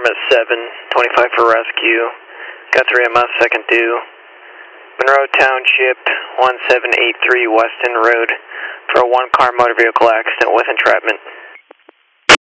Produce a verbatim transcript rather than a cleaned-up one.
at seven, twenty-five for rescue. Got three M S, second due. Monroe Township, one seven eight three Weston Road for a one-car motor vehicle accident with entrapment.